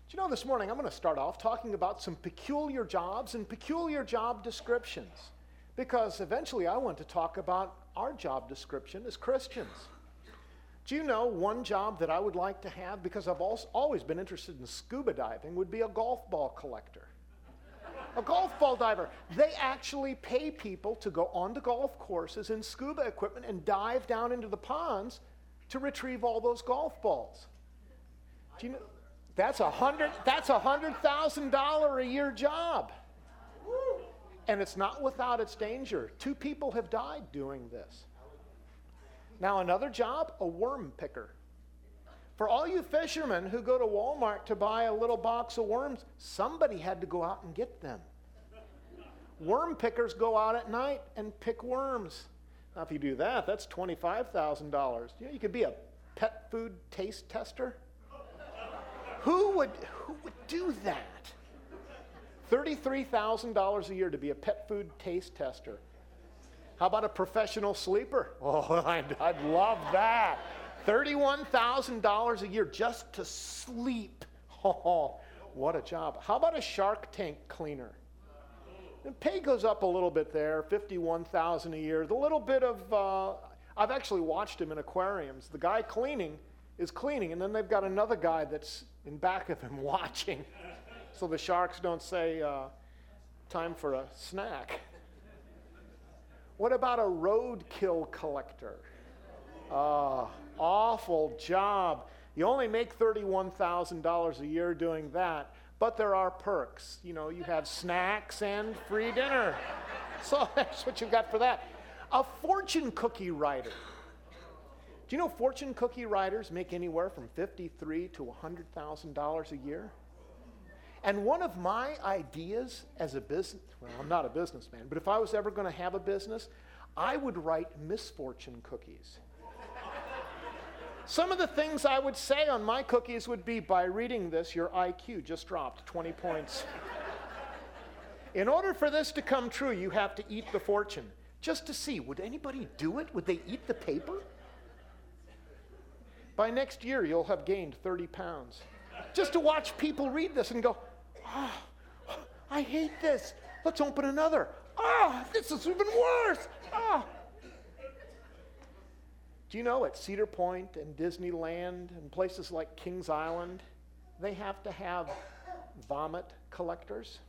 Do you know, this morning I'm going to start off talking about some peculiar jobs and peculiar job descriptions, because eventually I want to talk about our job description as Christians. Do you know one job that I would like to have, because I've always been interested in scuba diving, would be a golf ball collector. A golf ball diver. They actually pay people to go onto golf courses in scuba equipment and dive down into the ponds to retrieve all those golf balls. Do you know? That's $100,000 a year job. And it's not without its danger. 2 people have died doing this. Now another job, a worm picker. For all you fishermen who go to Walmart to buy a little box of worms, somebody had to go out and get them. Worm pickers go out at night and pick worms. Now if you do that, that's $25,000. You know, you could be a pet food taste tester. Who would do that? $33,000 a year to be a pet food taste tester. How about a professional sleeper? Oh, I'd love that. $31,000 a year just to sleep. Oh, what a job. How about a Shark Tank cleaner? The pay goes up a little bit there, $51,000 a year. The little bit of, I've actually watched him in aquariums. The guy cleaning is cleaning, and then they've got another guy that's in back of him watching, so the sharks don't say, time for a snack. What about a roadkill collector? Awful job. You only make $31,000 a year doing that, but there are perks. You know, you have snacks and free dinner. So that's what you've got for that. A fortune cookie writer. Do you know fortune cookie writers make anywhere from $53,000 to $100,000 a year? And one of my ideas as a business, well, I'm not a businessman, but if I was ever going to have a business, I would write misfortune cookies. Some of the things I would say on my cookies would be, by reading this, your IQ just dropped 20 points. In order for this to come true, you have to eat the fortune. Just to see, would anybody do it? Would they eat the paper? By next year, you'll have gained 30 pounds. Just to watch people read this and go, oh, I hate this. Let's open another. Oh, this is even worse. Oh. Do you know at Cedar Point and Disneyland and places like Kings Island, they have to have vomit collectors?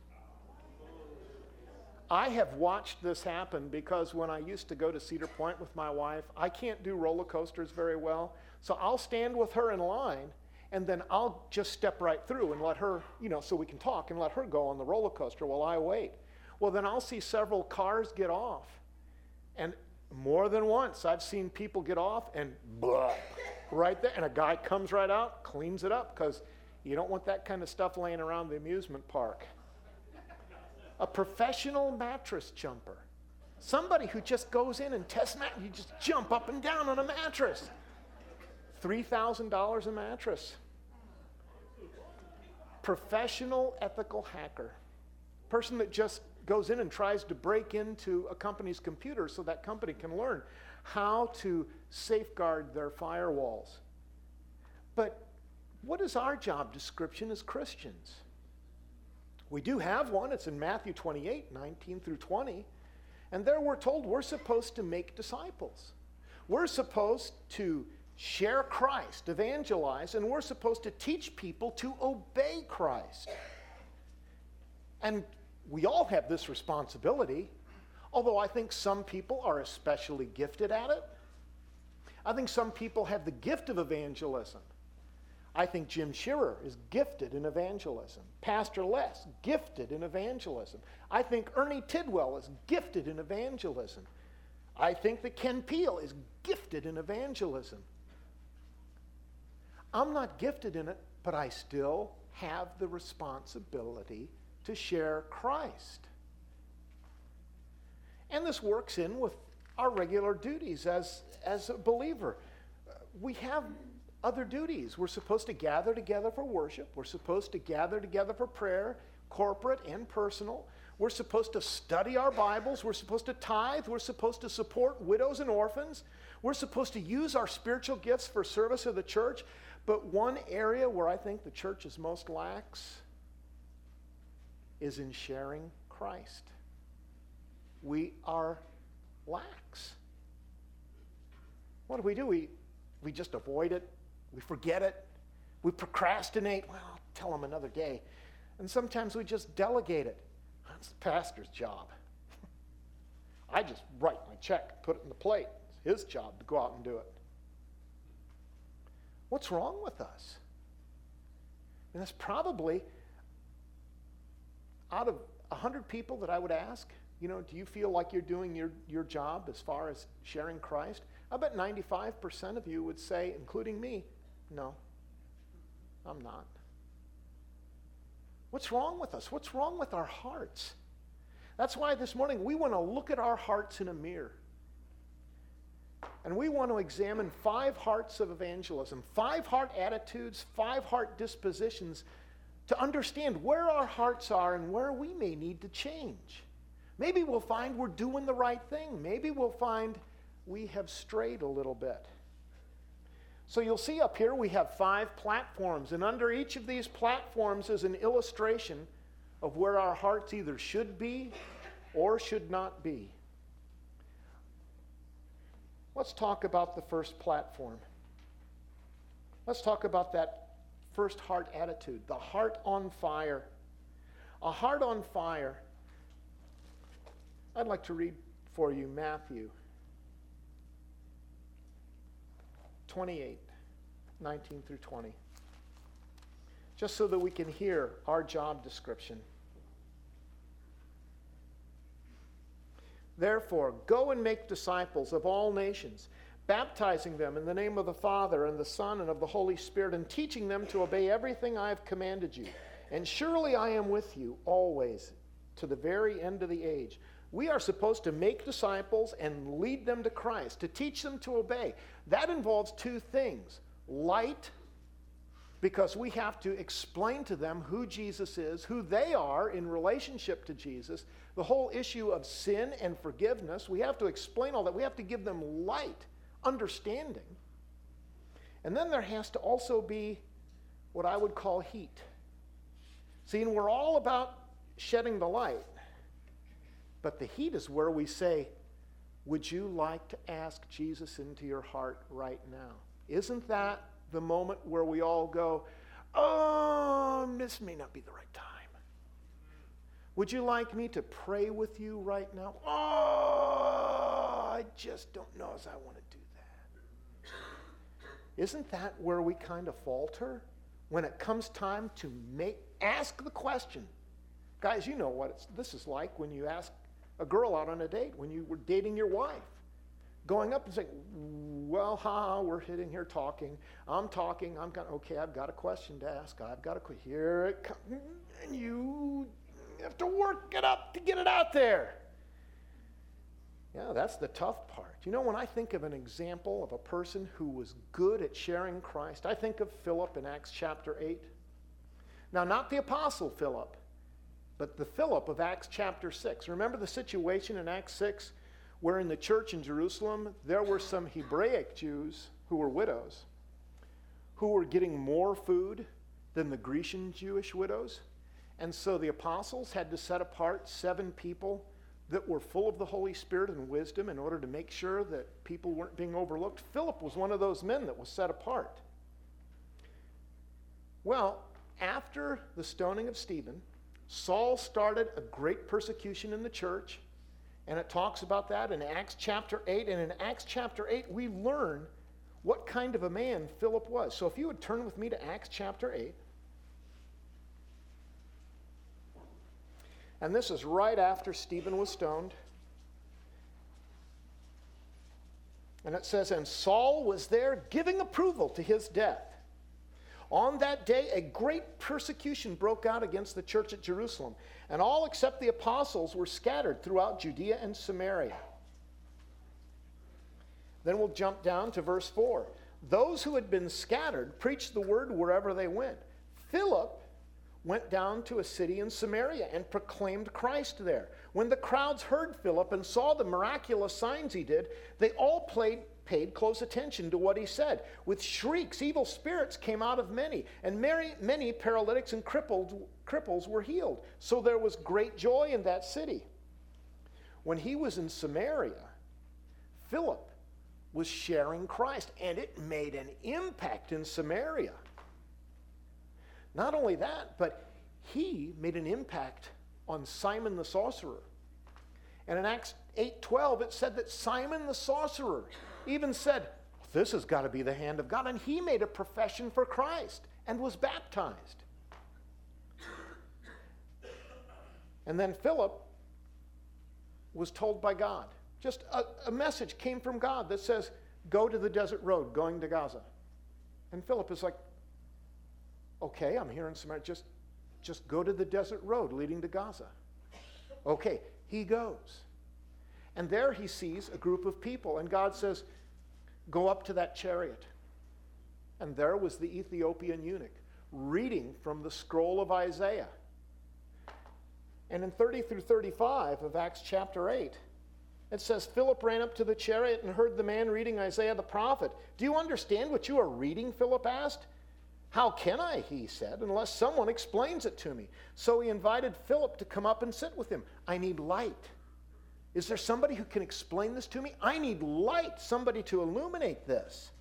I have watched this happen because when I used to go to Cedar Point with my wife, I can't do roller coasters very well. So I'll stand with her in line, and then I'll just step right through and let her, so we can talk, and let her go on the roller coaster while I wait. Well, then I'll see several cars get off. And more than once, I've seen people get off and blah, right there. And a guy comes right out, cleans it up, because you don't want that kind of stuff laying around the amusement park. A professional mattress jumper. Somebody who just goes in and tests you just jump up and down on a mattress. $3,000 a mattress. Professional ethical hacker. Person that just goes in and tries to break into a company's computer so that company can learn how to safeguard their firewalls. But what is our job description as Christians? We do have one. It's in Matthew 28, 19 through 20. And there we're told we're supposed to make disciples. We're supposed to share Christ, evangelize, and we're supposed to teach people to obey Christ. And we all have this responsibility, although I think some people are especially gifted at it. I think some people have the gift of evangelism. I think Jim Shearer is gifted in evangelism. Pastor Les, gifted in evangelism. I think Ernie Tidwell is gifted in evangelism. I think that Ken Peel is gifted in evangelism. I'm not gifted in it, but I still have the responsibility to share Christ. And this works in with our regular duties as a believer. We have other duties. We're supposed to gather together for worship. We're supposed to gather together for prayer, corporate and personal. We're supposed to study our Bibles. We're supposed to tithe. We're supposed to support widows and orphans. We're supposed to use our spiritual gifts for service of the church. But one area where I think the church is most lax is in sharing Christ. We are lax. What do? We just avoid it. We forget it. We procrastinate. Well, I'll tell them another day. And sometimes we just delegate it. That's the pastor's job. I just write my check, put it in the plate. It's his job to go out and do it. What's wrong with us? And that's probably, out of 100 people that I would ask, do you feel like you're doing your job as far as sharing Christ? I bet 95% of you would say, including me, no, I'm not. What's wrong with us? What's wrong with our hearts? That's why this morning we want to look at our hearts in a mirror. And we want to examine 5 hearts of evangelism, 5 heart attitudes, 5 heart dispositions to understand where our hearts are and where we may need to change. Maybe we'll find we're doing the right thing. Maybe we'll find we have strayed a little bit. So you'll see up here we have 5 platforms, and under each of these platforms is an illustration of where our hearts either should be or should not be. Let's talk about the first platform. Let's talk about that first heart attitude, the heart on fire. A heart on fire. I'd like to read for you Matthew 28, 19 through 20. Just so that we can hear our job description. Therefore, go and make disciples of all nations, baptizing them in the name of the Father and the Son and of the Holy Spirit, and teaching them to obey everything I have commanded you. And surely I am with you always to the very end of the age. We are supposed to make disciples and lead them to Christ, to teach them to obey. That involves 2 things. Light, because we have to explain to them who Jesus is, who they are in relationship to Jesus, the whole issue of sin and forgiveness. We have to explain all that. We have to give them light, understanding. And then there has to also be what I would call heat. See, and we're all about shedding the light. But the heat is where we say, would you like to ask Jesus into your heart right now? Isn't that the moment where we all go, oh, this may not be the right time? Would you like me to pray with you right now? Oh, I just don't know as I want to do that. Isn't that where we kind of falter? When it comes time to ask the question. Guys, you know what this is like when you ask a girl out on a date, when you were dating your wife. Going up and saying, well, we're sitting here talking. I'm talking. Okay, I've got a question to ask. Here it comes. And you have to work it up to get it out there. Yeah, that's the tough part. When I think of an example of a person who was good at sharing Christ, I think of Philip in Acts chapter 8. Now, not the apostle Philip, but the Philip of Acts chapter 6. Remember the situation in Acts 6 where in the church in Jerusalem there were some Hebraic Jews who were widows who were getting more food than the Grecian Jewish widows. And so the apostles had to set apart 7 people that were full of the Holy Spirit and wisdom in order to make sure that people weren't being overlooked. Philip was one of those men that was set apart. Well, after the stoning of Stephen, Saul started a great persecution in the church, and it talks about that in Acts chapter 8. And in Acts chapter 8, we learn what kind of a man Philip was. So if you would turn with me to Acts chapter 8. And this is right after Stephen was stoned. And it says, and Saul was there giving approval to his death. On that day, a great persecution broke out against the church at Jerusalem, and all except the apostles were scattered throughout Judea and Samaria. Then we'll jump down to verse 4. Those who had been scattered preached the word wherever they went. Philip went down to a city in Samaria and proclaimed Christ there. When the crowds heard Philip and saw the miraculous signs he did, they all paid close attention to what he said. With shrieks, evil spirits came out of many, and many paralytics and cripples were healed. So there was great joy in that city. When he was in Samaria, Philip was sharing Christ, and it made an impact in Samaria. Not only that, but he made an impact on Simon the sorcerer. And in Acts 8:12, it said that Simon the sorcerer even said, this has got to be the hand of God. And he made a profession for Christ and was baptized. And then Philip was told by God. Just a message came from God that says, go to the desert road going to Gaza. And Philip is like, okay, I'm here in Samaria. Just go to the desert road leading to Gaza. Okay, he goes. And there he sees a group of people. And God says, go up to that chariot. And there was the Ethiopian eunuch reading from the scroll of Isaiah. And in 30 through 35 of Acts chapter 8, it says, Philip ran up to the chariot and heard the man reading Isaiah the prophet. Do you understand what you are reading? Philip asked. How can I, he said, unless someone explains it to me? So he invited Philip to come up and sit with him. I need light. Is there somebody who can explain this to me? I need light, somebody to illuminate this.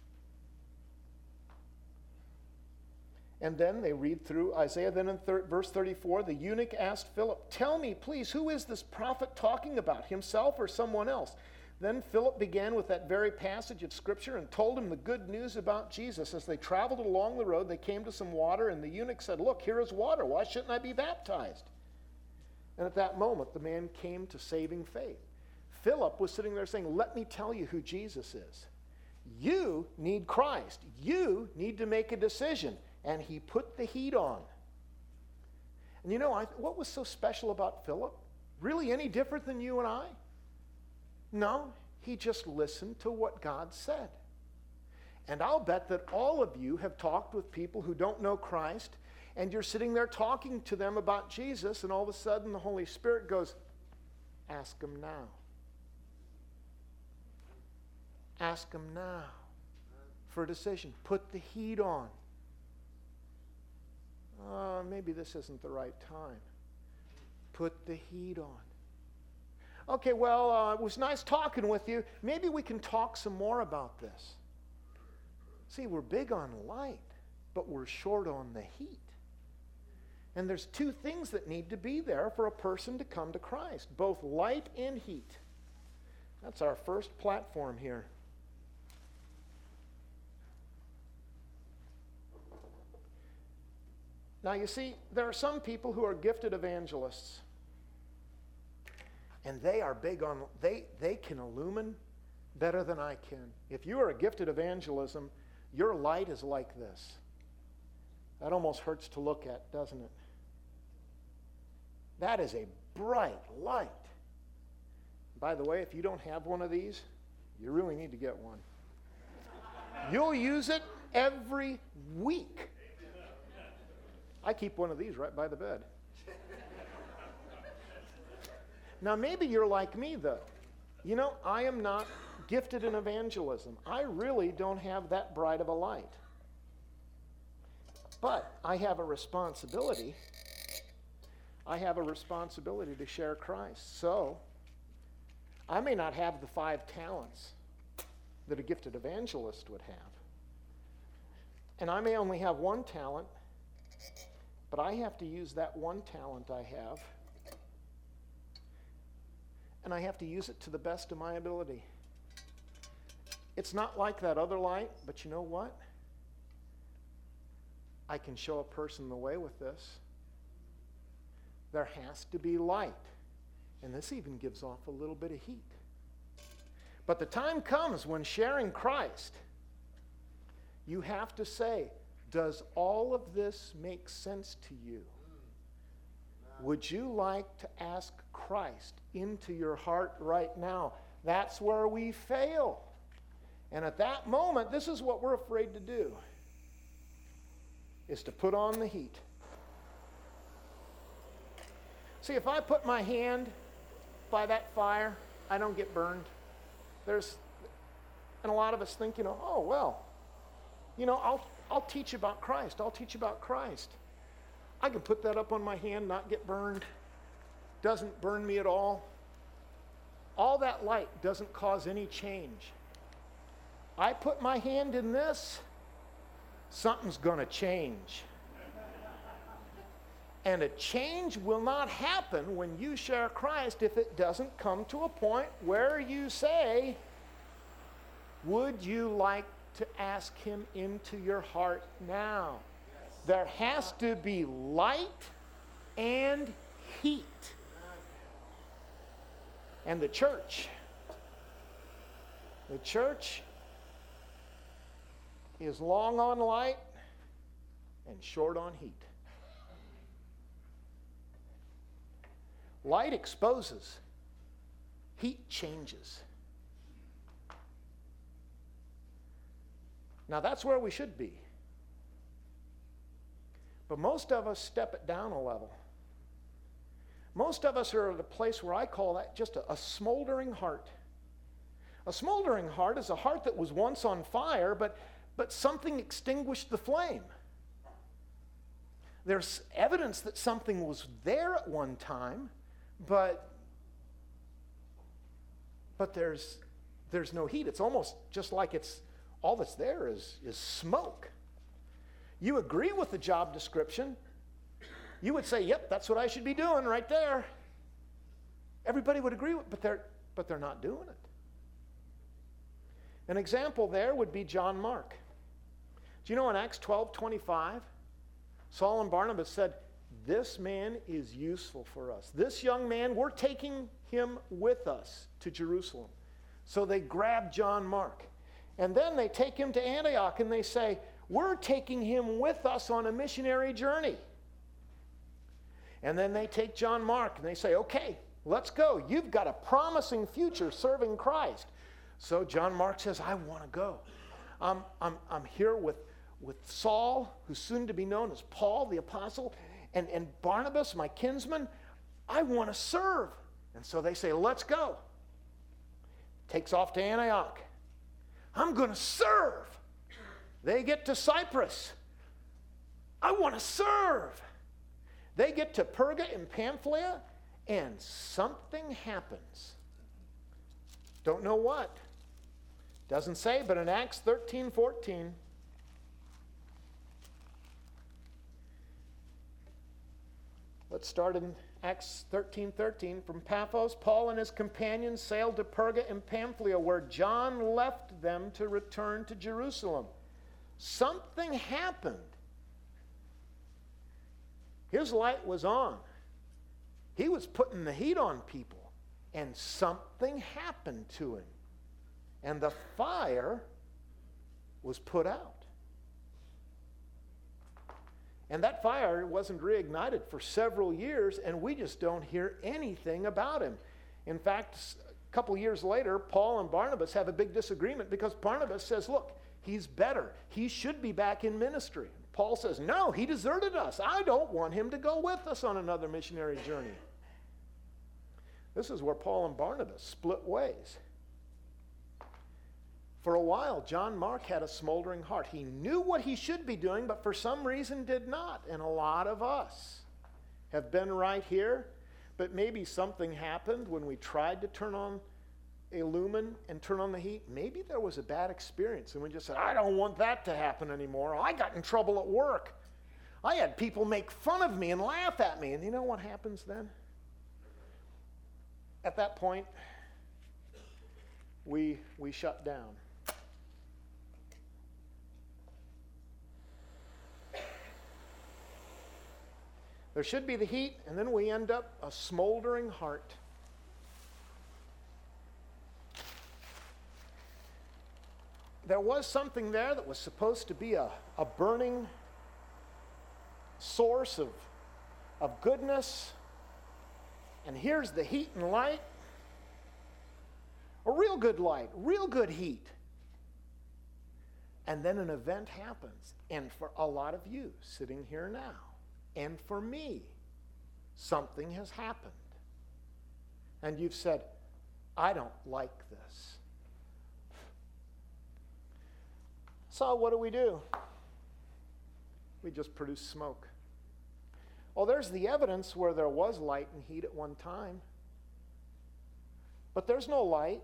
And then they read through Isaiah. Then in verse 34, the eunuch asked Philip, tell me, please, who is this prophet talking about, himself or someone else? Then Philip began with that very passage of Scripture and told him the good news about Jesus. As they traveled along the road, they came to some water, and the eunuch said, look, here is water. Why shouldn't I be baptized? And at that moment, the man came to saving faith. Philip was sitting there saying, let me tell you who Jesus is. You need Christ. You need to make a decision. And he put the heat on. And you know, what was so special about Philip? Really any different than you and I? No, he just listened to what God said. And I'll bet that all of you have talked with people who don't know Christ, and you're sitting there talking to them about Jesus, and all of a sudden the Holy Spirit goes, ask them now. Ask them now for a decision. Put the heat on. Maybe this isn't the right time. Put the heat on. Okay, well, it was nice talking with you. Maybe we can talk some more about this. See, we're big on light, but we're short on the heat. And there's two things that need to be there for a person to come to Christ, both light and heat. That's our first platform here. Now, you see, there are some people who are gifted evangelists. And they are big on, they can illumine better than I can. If you are a gifted evangelism, your light is like this. That almost hurts to look at, doesn't it? That is a bright light. By the way, if you don't have one of these, you really need to get one. You'll use it every week. I keep one of these right by the bed. Now, maybe you're like me, though. You know, I am not gifted in evangelism. I really don't have that bright of a light. But I have a responsibility. I have a responsibility to share Christ. So, I may not have the 5 talents that a gifted evangelist would have. And I may only have 1 talent, but I have to use that 1 talent I have, and I have to use it to the best of my ability. It's not like that other light, but you know what? I can show a person the way with this. There has to be light, and this even gives off a little bit of heat. But the time comes when sharing Christ, you have to say, does all of this make sense to you? Would you like to ask Christ into your heart right now? That's where we fail. And at that moment, this is what we're afraid to do, is to put on the heat. See, if I put my hand by that fire, I don't get burned. And a lot of us think, oh, well, I'll teach about Christ. I'll teach about Christ. I can put that up on my hand, not get burned. Doesn't burn me at all. All that light doesn't cause any change. I put my hand in this, something's going to change. And a change will not happen when you share Christ if it doesn't come to a point where you say, would you like to ask him into your heart now? Yes. There has to be light and heat. And the church is long on light and short on heat. Light exposes, heat changes. Now that's where we should be. But most of us step it down a level. Most of us are at a place where I call that just a smoldering heart. A smoldering heart is a heart that was once on fire, but something extinguished the flame. There's evidence that something was there at one time, but there's no heat. It's almost just like it's all that's there is smoke. You agree with the job description. You would say, yep, that's what I should be doing right there. Everybody would agree with it, but they're not doing it. An example there would be John Mark. Do you know in Acts 12:25, Saul and Barnabas said, this man is useful for us. This young man, we're taking him with us to Jerusalem. So they grab John Mark. And then they take him to Antioch and they say, we're taking him with us on a missionary journey. And then they take John Mark and they say, okay, let's go. You've got a promising future serving Christ. So John Mark says, I want to go. I'm here with Saul, who's soon to be known as Paul the apostle, and Barnabas, my kinsman. I want to serve. And so they say, let's go. Takes off to Antioch. I'm going to serve. They get to Cyprus. I want to serve. They get to Perga in Pamphylia, and something happens. Don't know what. Doesn't say, but in Acts 13:14, let's start in Acts 13:13. From Paphos, Paul and his companions sailed to Perga in Pamphylia, where John left them to return to Jerusalem. Something happened. His light was on. He was putting the heat on people, and something happened to him. And the fire was put out. And that fire wasn't reignited for several years, and we just don't hear anything about him. In fact, a couple years later, Paul and Barnabas have a big disagreement because Barnabas says, look, he's better. He should be back in ministry. Paul says, no, he deserted us. I don't want him to go with us on another missionary journey. This is where Paul and Barnabas split ways. For a while, John Mark had a smoldering heart. He knew what he should be doing, but for some reason did not. And a lot of us have been right here, but maybe something happened when we tried to turn on a lumen and turn on the heat. Maybe there was a bad experience, and we just said, I don't want that to happen anymore. I got in trouble at work. I had people make fun of me and laugh at me. And you know what happens then? At that point, we shut down. There should be the heat, and then we end up a smoldering heart. There was something there that was supposed to be a burning source of goodness. And here's the heat and light. A real good light, real good heat. And then an event happens. And for a lot of you sitting here now, and for me, something has happened. And you've said, I don't like this. So what do? We just produce smoke. Well, there's the evidence where there was light and heat at one time. But there's no light.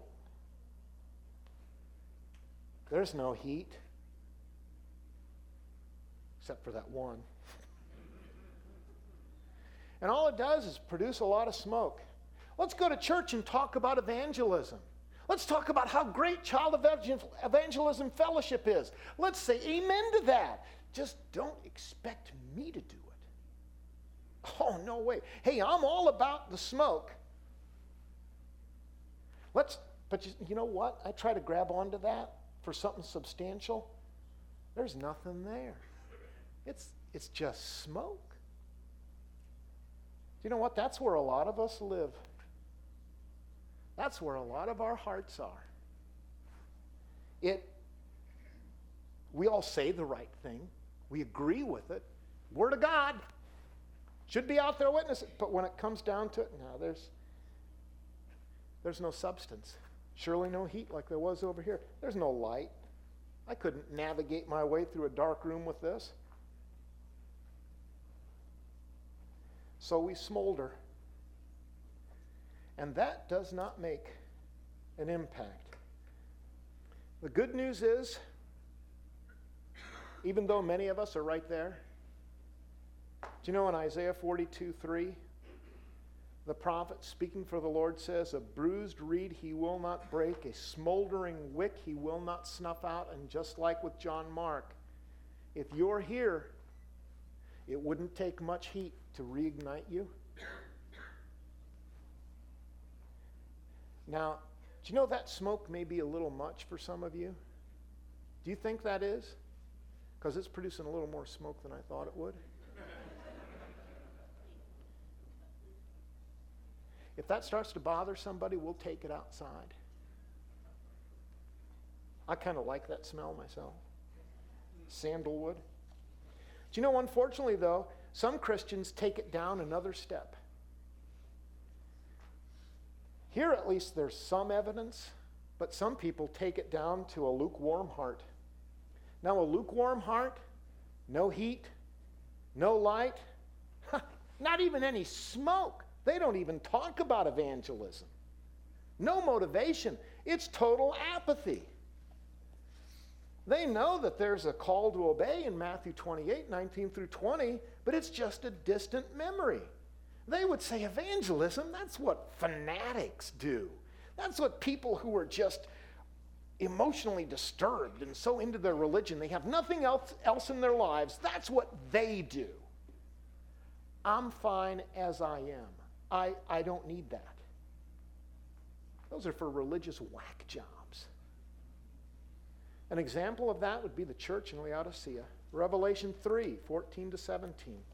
There's no heat. Except for that one. And all it does is produce a lot of smoke. Let's go to church and talk about evangelism. Let's talk about how great Child Evangelism Fellowship is. Let's say amen to that. Just don't expect me to do it. Oh, no way. Hey, I'm all about the smoke. But you know what? I try to grab onto that for something substantial. There's nothing there. It's just smoke. You know what? That's where a lot of us live. That's where a lot of our hearts are. We all say the right thing. We agree with it. Word of God. Should be out there witnessing. But when it comes down to it, no, there's no substance. Surely no heat like there was over here. There's no light. I couldn't navigate my way through a dark room with this. So we smolder. And that does not make an impact. The good news is, even though many of us are right there, do you know in Isaiah 42:3, the prophet speaking for the Lord says, a bruised reed he will not break, a smoldering wick he will not snuff out. And just like with John Mark, if you're here, it wouldn't take much heat to reignite you. Now, do you know that smoke may be a little much for some of you? Do you think that is? Because it's producing a little more smoke than I thought it would. If that starts to bother somebody, we'll take it outside. I kind of like that smell myself. Sandalwood. Do you know, unfortunately, though, some Christians take it down another step. Here, at least, there's some evidence, but some people take it down to a lukewarm heart. Now, a lukewarm heart, no heat, no light, not even any smoke. They don't even talk about evangelism. No motivation. It's total apathy. They know that there's a call to obey in Matthew 28:19 through 20, but it's just a distant memory. They would say evangelism, that's what fanatics do. That's what people who are just emotionally disturbed and so into their religion, they have nothing else in their lives, that's what they do. I'm fine as I am. I don't need that. Those are for religious whack jobs. An example of that would be the church in Laodicea. Revelation 3:14-17.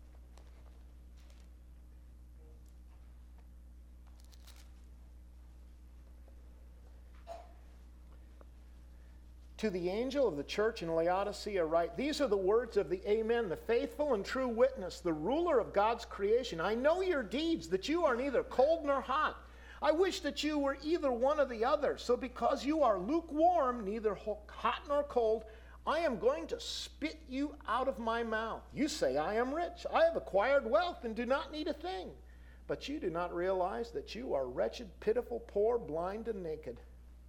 To the angel of the church in Laodicea write, these are the words of the Amen, the faithful and true witness, the ruler of God's creation. I know your deeds, that you are neither cold nor hot. I wish that you were either one or the other. So because you are lukewarm, neither hot nor cold, I am going to spit you out of my mouth. You say, I am rich. I have acquired wealth and do not need a thing. But you do not realize that you are wretched, pitiful, poor, blind, and naked.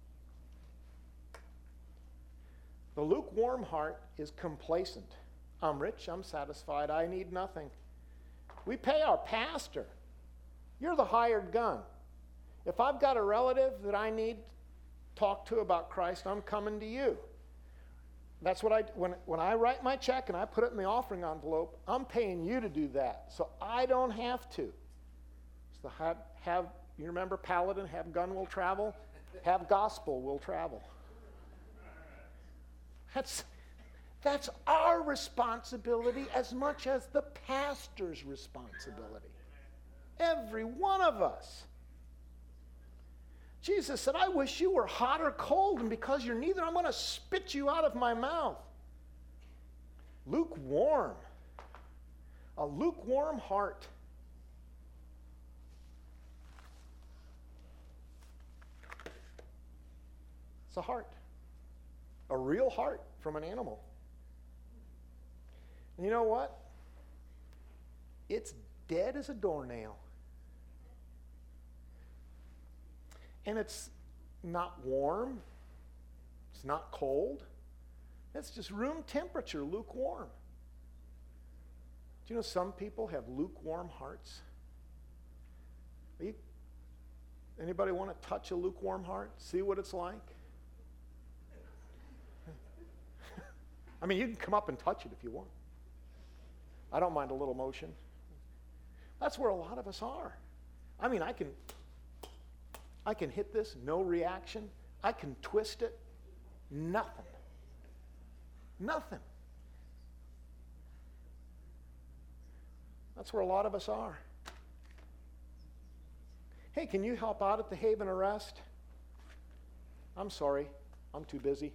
The lukewarm heart is complacent. I'm rich, I'm satisfied, I need nothing. We pay our pastor. You're the hired gun. If I've got a relative that I need to talk to about Christ, I'm coming to you. That's what when I write my check and I put it in the offering envelope, I'm paying you to do that. So I don't have to. So you remember Paladin, have gun will travel, have gospel will travel. That's our responsibility as much as the pastor's responsibility. Every one of us. Jesus said, I wish you were hot or cold, and because you're neither, I'm going to spit you out of my mouth. Lukewarm. A lukewarm heart. It's a heart. a real heart from an animal. And you know what? It's dead as a doornail. And it's not warm. It's not cold. It's just room temperature, lukewarm. Do you know some people have lukewarm hearts? Anybody want to touch a lukewarm heart? See what it's like? I mean, you can come up and touch it if you want. I don't mind a little motion. That's where a lot of us are. I mean, I can hit this, no reaction. I can twist it, nothing. Nothing. That's where a lot of us are. Hey, can you help out at the Haven Arrest? I'm sorry, I'm too busy.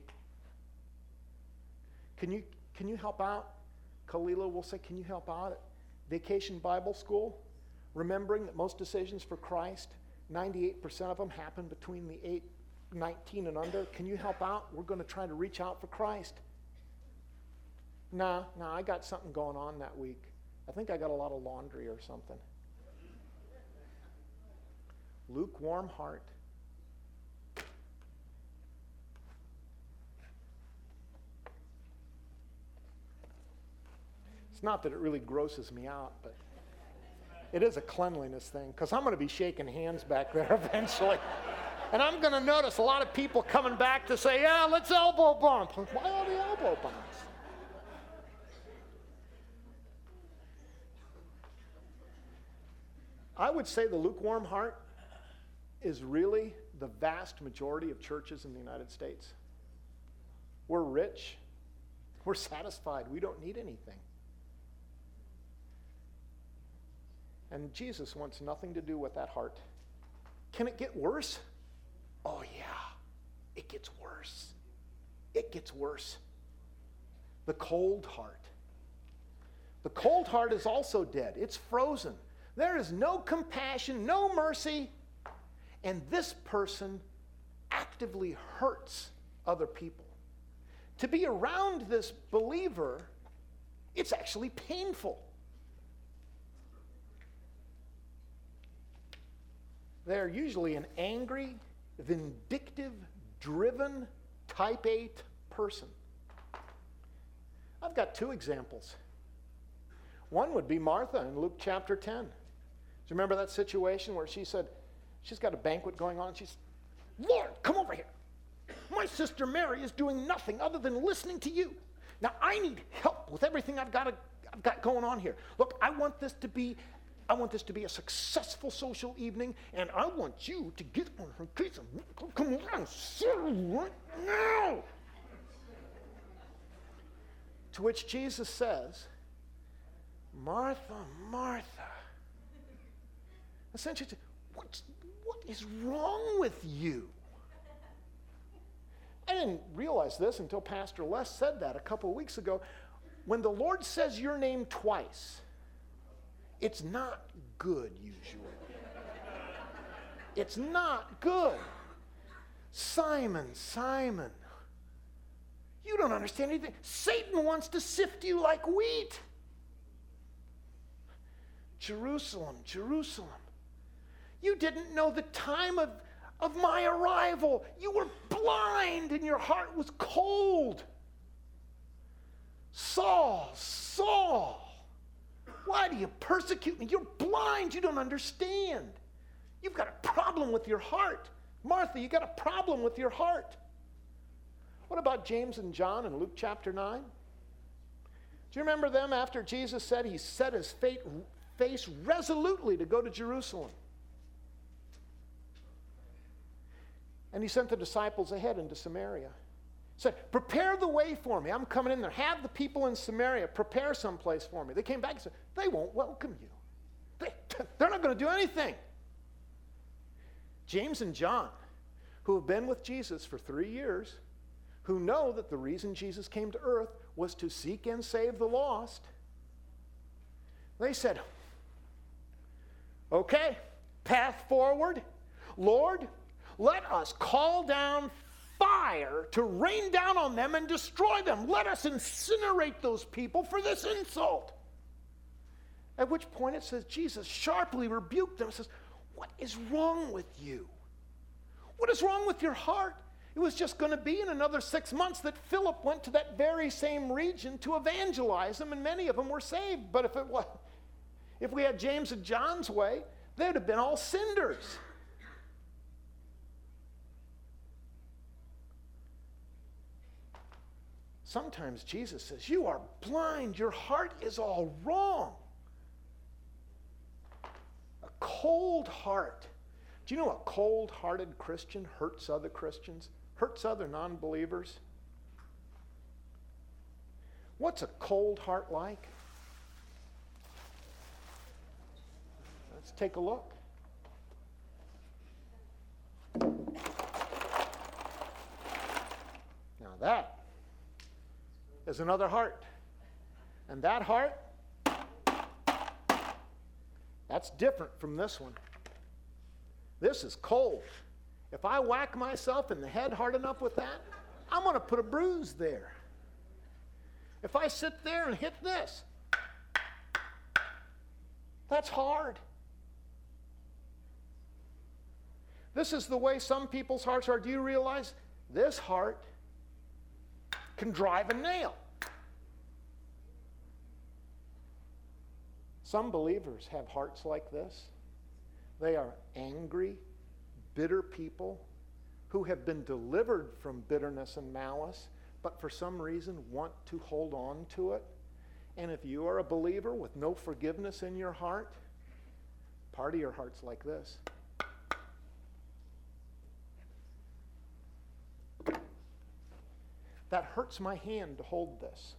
Can you help out? Kalila will say, can you help out at Vacation Bible School? Remembering that most decisions for Christ, 98% of them happen between the 19 and under. Can you help out? We're going to try to reach out for Christ. Nah, I got something going on that week. I think I got a lot of laundry or something. Lukewarm heart. It's not that it really grosses me out, but it is a cleanliness thing, because I'm going to be shaking hands back there eventually. And I'm going to notice a lot of people coming back to say, yeah, let's elbow bump. Why all the elbow bumps? I would say the lukewarm heart is really the vast majority of churches in the United States. We're rich. We're satisfied. We don't need anything. And Jesus wants nothing to do with that heart. Can it get worse? Oh, yeah. It gets worse. It gets worse. The cold heart. The cold heart is also dead. It's frozen. There is no compassion, no mercy, and this person actively hurts other people. To be around this believer, it's actually painful. They're usually an angry, vindictive, driven, type 8 person. I've got two examples. One would be Martha in Luke chapter 10. Do you remember that situation where she said, she's got a banquet going on, she's, Lord, come over here. My sister Mary is doing nothing other than listening to you. Now I need help with everything I've got going on here. Look, I want this to be a successful social evening, and I want you to get on her case and come around right now. To which Jesus says, Martha, Martha. Essentially, what is wrong with you? I didn't realize this until Pastor Les said that a couple of weeks ago. When the Lord says your name twice, it's not good usually. It's not good. Simon, Simon, you don't understand anything. Satan wants to sift you like wheat. Jerusalem, Jerusalem, you didn't know the time of my arrival. You were blind and your heart was cold. Saul, Saul, why do you persecute me? You're blind. You don't understand. You've got a problem with your heart. Martha, you got a problem with your heart. What about James and John in Luke chapter 9? Do you remember them after Jesus said he set his face resolutely to go to Jerusalem? And he sent the disciples ahead into Samaria. He said, prepare the way for me. I'm coming in there. Have the people in Samaria prepare someplace for me. They came back and said, they won't welcome you. They're not going to do anything. James and John, who have been with Jesus for 3 years, who know that the reason Jesus came to earth was to seek and save the lost, they said, okay, path forward. Lord, let us call down fire to rain down on them and destroy them. Let us incinerate those people for this insult. At which point it says Jesus sharply rebuked them and says, what is wrong with you? What is wrong with your heart? It was just going to be in another 6 months that Philip went to that very same region to evangelize them, and many of them were saved. But if we had James and John's way, they'd have been all cinders. Sometimes Jesus says, you are blind. Your heart is all wrong. A cold heart. Do you know a cold-hearted Christian hurts other Christians? Hurts other non-believers? What's a cold heart like? Let's take a look. Now that is another heart. And that heart, that's different from this one. This is cold. If I whack myself in the head hard enough with that, I'm going to put a bruise there. If I sit there and hit this, that's hard. This is the way some people's hearts are. Do you realize this heart can drive a nail? Some believers have hearts like this. They are angry, bitter people who have been delivered from bitterness and malice, but for some reason want to hold on to it. And if you are a believer with no forgiveness in your heart, part of your heart's like this. That hurts my hand to hold this.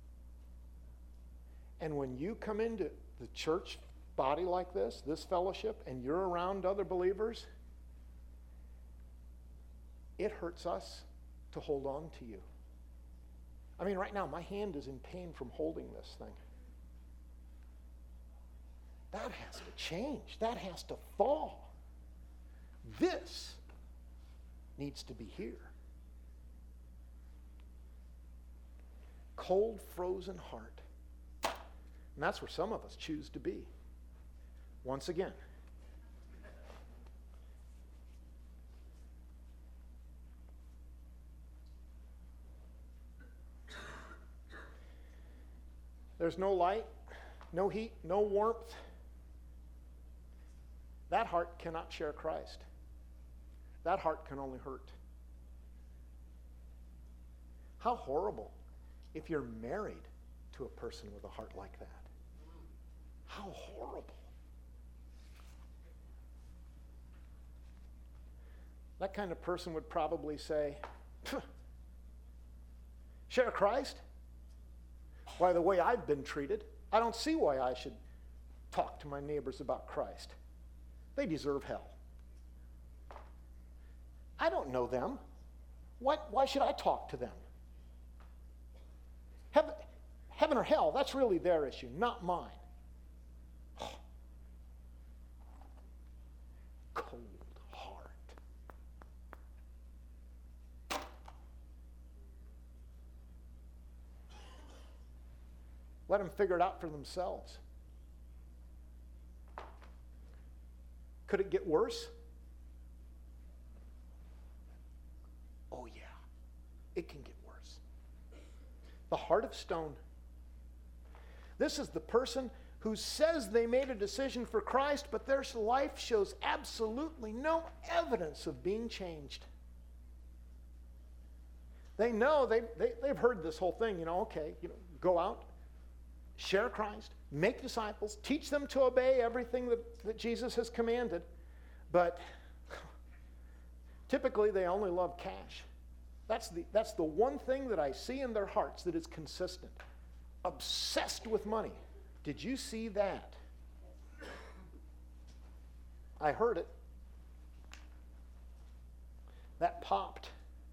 And when you come into the church body like this fellowship, and you're around other believers, it hurts us to hold on to you. I mean, right now, my hand is in pain from holding this thing. That has to change. That has to fall. This needs to be here. Cold, frozen heart. And that's where some of us choose to be. Once again. There's no light, no heat, no warmth. That heart cannot share Christ. That heart can only hurt. How horrible if you're married to a person with a heart like that. How horrible. That kind of person would probably say, share Christ? Why, the way I've been treated, I don't see why I should talk to my neighbors about Christ. They deserve hell. I don't know them. Why should I talk to them? Heaven or hell, that's really their issue, not mine. Cold heart. Let them figure it out for themselves. Could it get worse? Oh yeah, it can get worse. The heart of stone. This is the person who says they made a decision for Christ, but their life shows absolutely no evidence of being changed. They know, they've heard this whole thing, go out, share Christ, make disciples, teach them to obey everything that Jesus has commanded, but typically they only love cash. That's the one thing that I see in their hearts that is consistent. Obsessed with money. Did you see that? I heard it. That popped.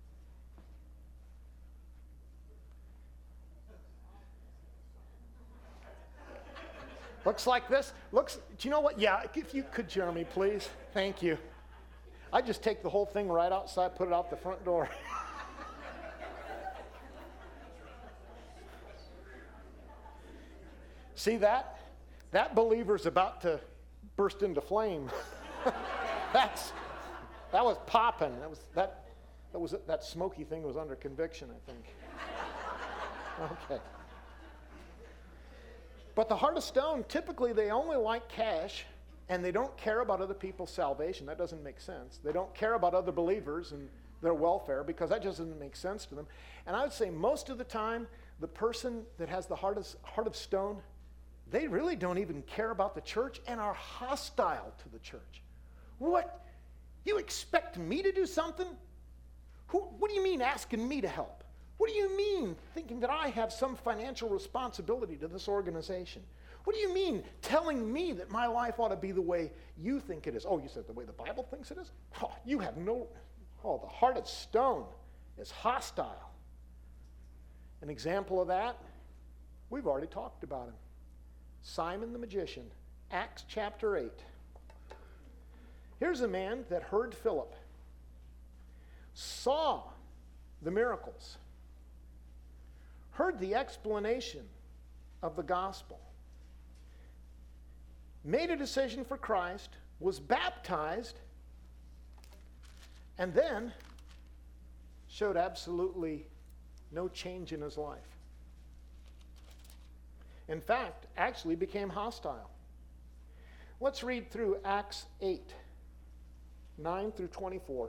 Looks like this. Do you know what? Yeah, if you could, Jeremy, please. Thank you. I just take the whole thing right outside, put it out the front door. See that? That believer's about to burst into flame. That was popping. That smoky thing was under conviction, I think. Okay. But the heart of stone, typically they only like cash, and they don't care about other people's salvation. That doesn't make sense. They don't care about other believers and their welfare, because that just doesn't make sense to them. And I would say most of the time, the person that has the heart of stone, they really don't even care about the church and are hostile to the church. What? You expect me to do something? What do you mean asking me to help? What do you mean thinking that I have some financial responsibility to this organization? What do you mean telling me that my life ought to be the way you think it is? Oh, you said the way the Bible thinks it is? Oh, you have no... Oh, the heart of stone is hostile. An example of that, we've already talked about him. Simon the magician, Acts chapter 8. Here's a man that heard Philip, saw the miracles, heard the explanation of the gospel, made a decision for Christ, was baptized, and then showed absolutely no change in his life. In fact, actually became hostile. Let's read through Acts 8, 9 through 24.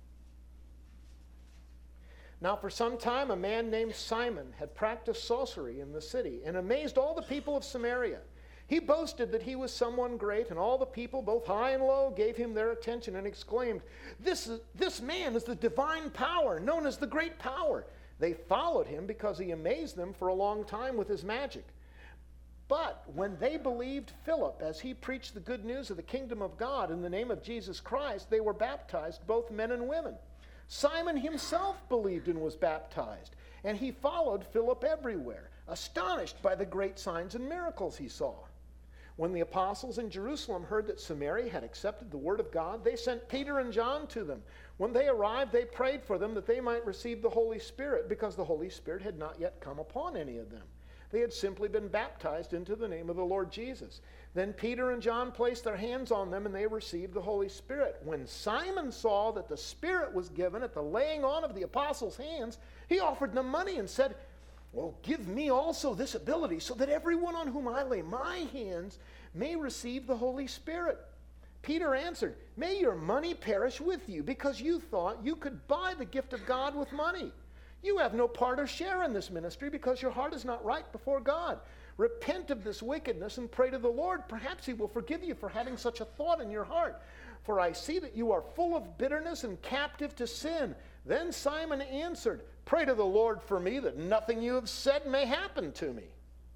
Now for some time a man named Simon had practiced sorcery in the city and amazed all the people of Samaria. He boasted that he was someone great, and all the people, both high and low, gave him their attention and exclaimed, This man is the divine power, known as the great power. They followed him because he amazed them for a long time with his magic. But when they believed Philip as he preached the good news of the kingdom of God in the name of Jesus Christ, they were baptized, both men and women. Simon himself believed and was baptized, and he followed Philip everywhere, astonished by the great signs and miracles he saw. When the apostles in Jerusalem heard that Samaria had accepted the word of God, they sent Peter and John to them. When they arrived, they prayed for them that they might receive the Holy Spirit, because the Holy Spirit had not yet come upon any of them. They had simply been baptized into the name of the Lord Jesus. Then Peter and John placed their hands on them, and they received the Holy Spirit. When Simon saw that the Spirit was given at the laying on of the apostles' hands, he offered them money and said, Well, give me also this ability, so that everyone on whom I lay my hands may receive the Holy Spirit. Peter answered, May your money perish with you, because you thought you could buy the gift of God with money. You have no part or share in this ministry, because your heart is not right before God. Repent of this wickedness and pray to the Lord. Perhaps he will forgive you for having such a thought in your heart. For I see that you are full of bitterness and captive to sin. Then Simon answered, Pray to the Lord for me, that nothing you have said may happen to me.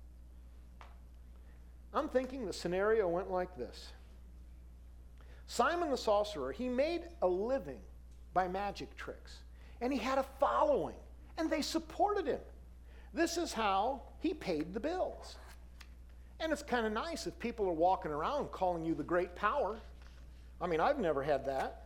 I'm thinking the scenario went like this. Simon the sorcerer, he made a living by magic tricks, and he had a following, and they supported him. This is how he paid the bills. And it's kind of nice if people are walking around calling you the great power. I mean, I've never had that.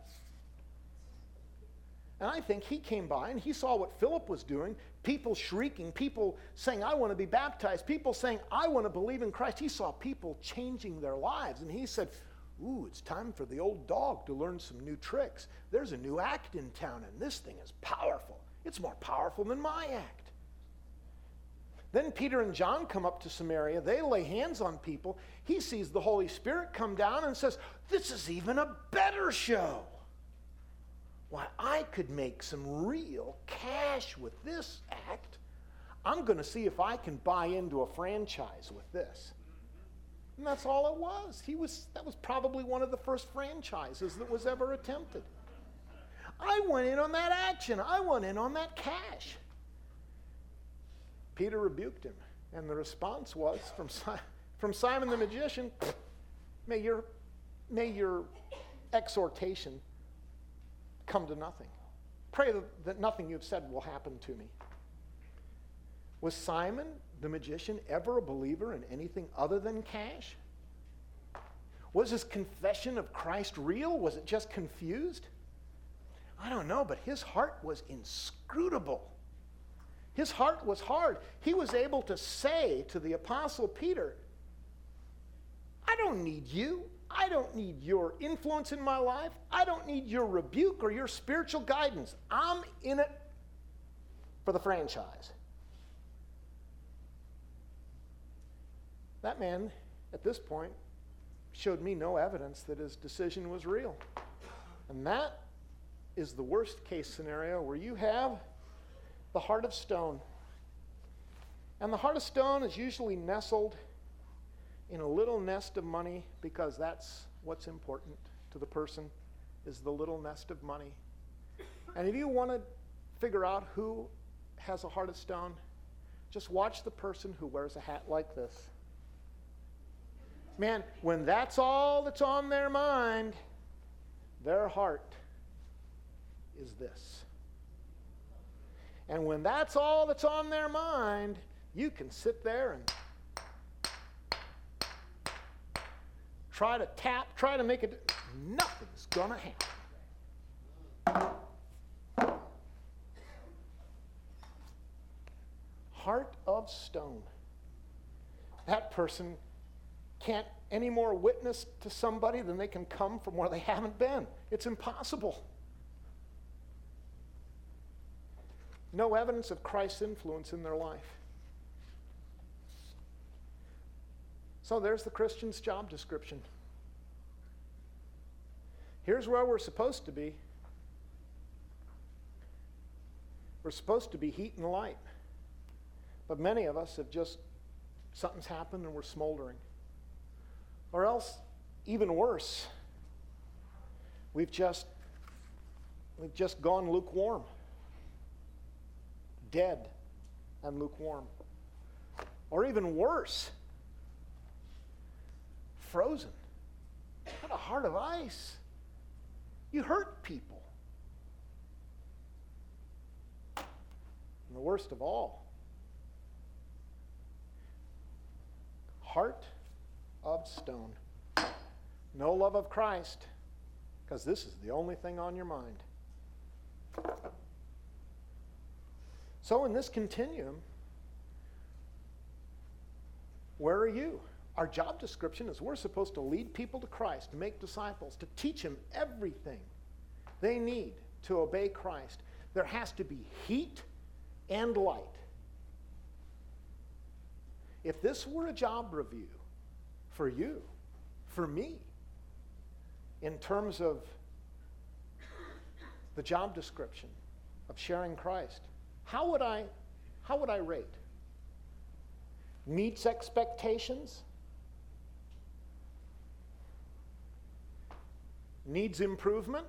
And I think he came by and he saw what Philip was doing, people shrieking, people saying, I want to be baptized, people saying, I want to believe in Christ. He saw people changing their lives, and he said, Ooh, it's time for the old dog to learn some new tricks. There's a new act in town, and this thing is powerful. It's more powerful than my act. Then Peter and John come up to Samaria. They lay hands on people. He sees the Holy Spirit come down and says, This is even a better show. Why, I could make some real cash with this act. I'm going to see if I can buy into a franchise with this. And that's all it was. That was probably one of the first franchises that was ever attempted. I went in on that action. I went in on that cash. Peter rebuked him, and the response was from Simon the magician, may your exhortation come to nothing. Pray that nothing you've said will happen to me. Was Simon the magician ever a believer in anything other than cash? Was his confession of Christ real? Was it just confused? I don't know, but his heart was inscrutable. His heart was hard. He was able to say to the Apostle Peter, I don't need you. I don't need your influence in my life. I don't need your rebuke or your spiritual guidance. I'm in it for the franchise. That man, at this point, showed me no evidence that his decision was real. And that is the worst case scenario, where you have the heart of stone. And the heart of stone is usually nestled in a little nest of money, because that's what's important to the person, is the little nest of money. And if you want to figure out who has a heart of stone, just watch the person who wears a hat like this. Man, when that's all that's on their mind, their heart is this. And when that's all that's on their mind, you can sit there and try to make it, nothing's going to happen. Heart of stone. That person can't any more witness to somebody than they can come from where they haven't been. It's impossible. No evidence of Christ's influence in their life. So there's the Christian's job description. Here's where we're supposed to be. We're supposed to be heat and light. But many of us have just, something's happened and we're smoldering. Or else, even worse, we've just gone lukewarm. Dead and lukewarm. Or even worse, frozen. What a heart of ice. You hurt people. And the worst of all, heart of stone. No love of Christ, because this is the only thing on your mind. So in this continuum, where are you? Our job description is we're supposed to lead people to Christ, to make disciples, to teach them everything they need to obey Christ. There has to be heat and light. If this were a job review for you, for me, in terms of the job description of sharing Christ, how would I rate? Meets expectations? Needs improvement?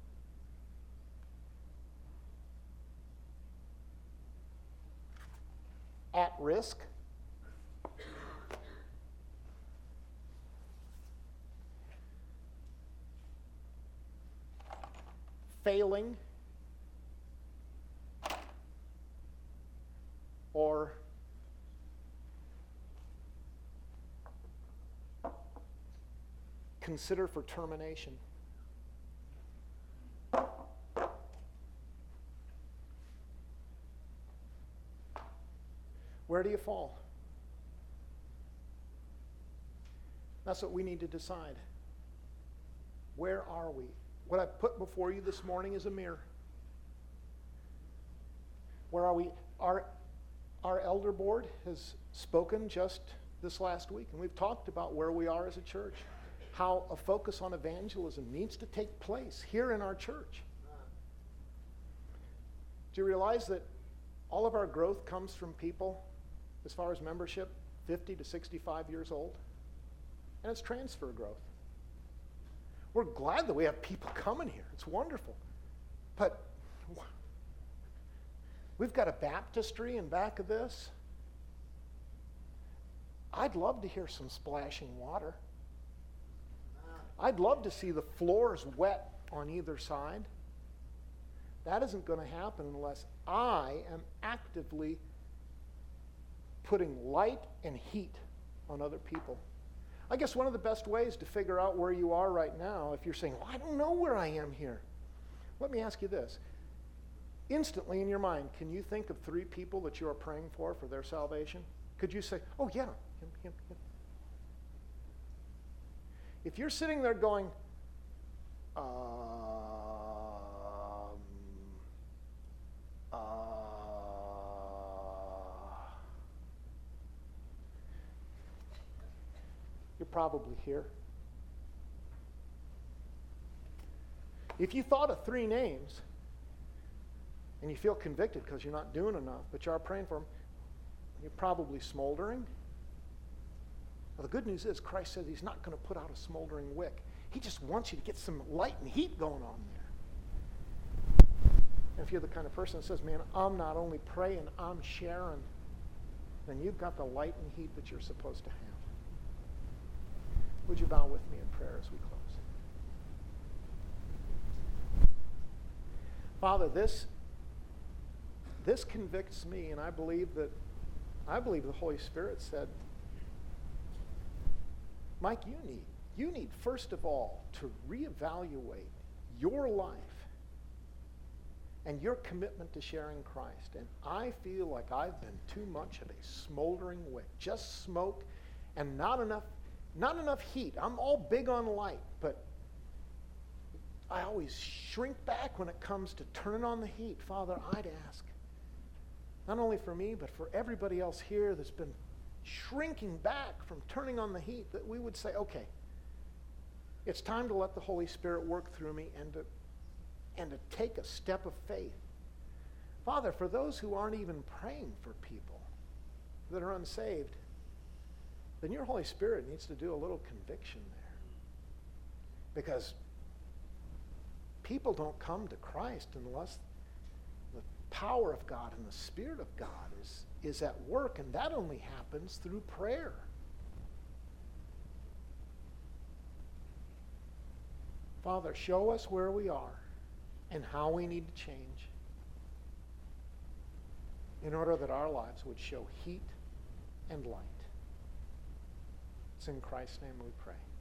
At risk? Failing? Or consider for termination? Where do you fall? That's what we need to decide. Where are we? What I've put before you this morning is a mirror. Where are we? Our elder board has spoken just this last week, and we've talked about where we are as a church, how a focus on evangelism needs to take place here in our church. Do you realize that all of our growth comes from people, as far as membership, 50 to 65 years old? And it's transfer growth. We're glad that we have people coming here. It's wonderful. But we've got a baptistry in back of this. I'd love to hear some splashing water. I'd love to see the floors wet on either side. That isn't going to happen unless I am actively putting light and heat on other people. I guess one of the best ways to figure out where you are right now, if you're saying, well, I don't know where I am here. Let me ask you this. Instantly in your mind, can you think of 3 people that you are praying for their salvation? Could you say, oh yeah, him. If you're sitting there going, uh, you're probably here. If you thought of 3 names and you feel convicted because you're not doing enough, but you are praying for them, you're probably smoldering. Well, the good news is Christ says he's not going to put out a smoldering wick. He just wants you to get some light and heat going on there. And if you're the kind of person that says, man, I'm not only praying, I'm sharing, then you've got the light and heat that you're supposed to have. Would you bow with me in prayer as we close? Father, this convicts me, and I believe the Holy Spirit said, Mike, you need first of all to reevaluate your life and your commitment to sharing Christ. And I feel like I've been too much of a smoldering wick, just smoke and not enough heat. I'm all big on light, but I always shrink back when it comes to turning on the heat. Father, I'd ask, not only for me, but for everybody else here that's been shrinking back from turning on the heat, that we would say, okay, it's time to let the Holy Spirit work through me and to take a step of faith. Father, for those who aren't even praying for people that are unsaved, then your Holy Spirit needs to do a little conviction there. Because people don't come to Christ unless the power of God and the Spirit of God is at work, and that only happens through prayer. Father, show us where we are and how we need to change in order that our lives would show heat and light. It's in Christ's name we pray.